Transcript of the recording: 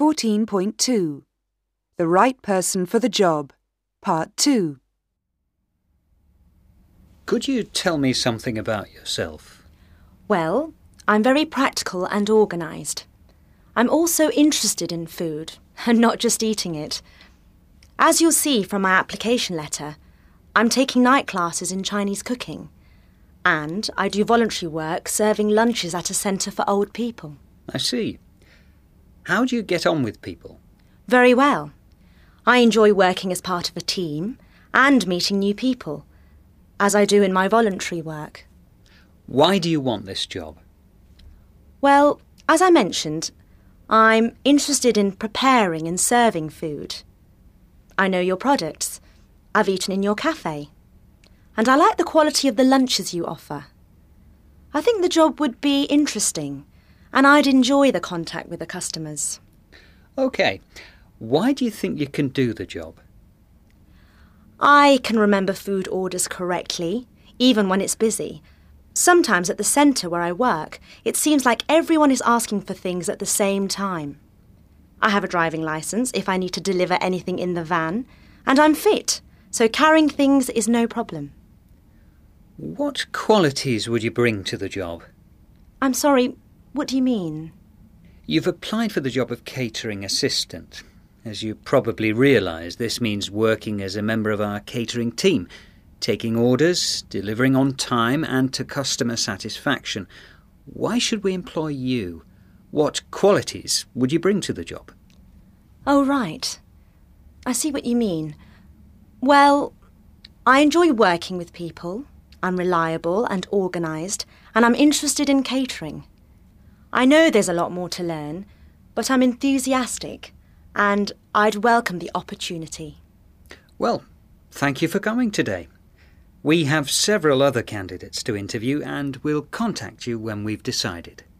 14.2 The Right Person for the Job, Part 2. Could you tell me something about yourself? Well, I'm very practical and organised. I'm also interested in food, and not just eating it. As you'll see from my application letter, I'm taking night classes in Chinese cooking, and I do voluntary work serving lunches at a centre for old people. I see. How do you get on with people? Very well. I enjoy working as part of a team and meeting new people, as I do in my voluntary work. Why do you want this job? Well, as I mentioned, I'm interested in preparing and serving food. I know your products. I've eaten in your cafe. And I like the quality of the lunches you offer. I think the job would be interesting, and I'd enjoy the contact with the customers. OK. Why do you think you can do the job? I can remember food orders correctly, even when it's busy. Sometimes at the centre where I work, it seems like everyone is asking for things at the same time. I have a driving licence if I need to deliver anything in the van, and I'm fit, so carrying things is no problem. What qualities would you bring to the job? I'm sorry, what do you mean? You've applied for the job of catering assistant. As you probably realise, this means working as a member of our catering team, taking orders, delivering on time and to customer satisfaction. Why should we employ you? What qualities would you bring to the job? Oh, right. I see what you mean. Well, I enjoy working with people. I'm reliable and organised, and I'm interested in catering. I know there's a lot more to learn, but I'm enthusiastic, and I'd welcome the opportunity. Well, thank you for coming today. We have several other candidates to interview, and we'll contact you when we've decided.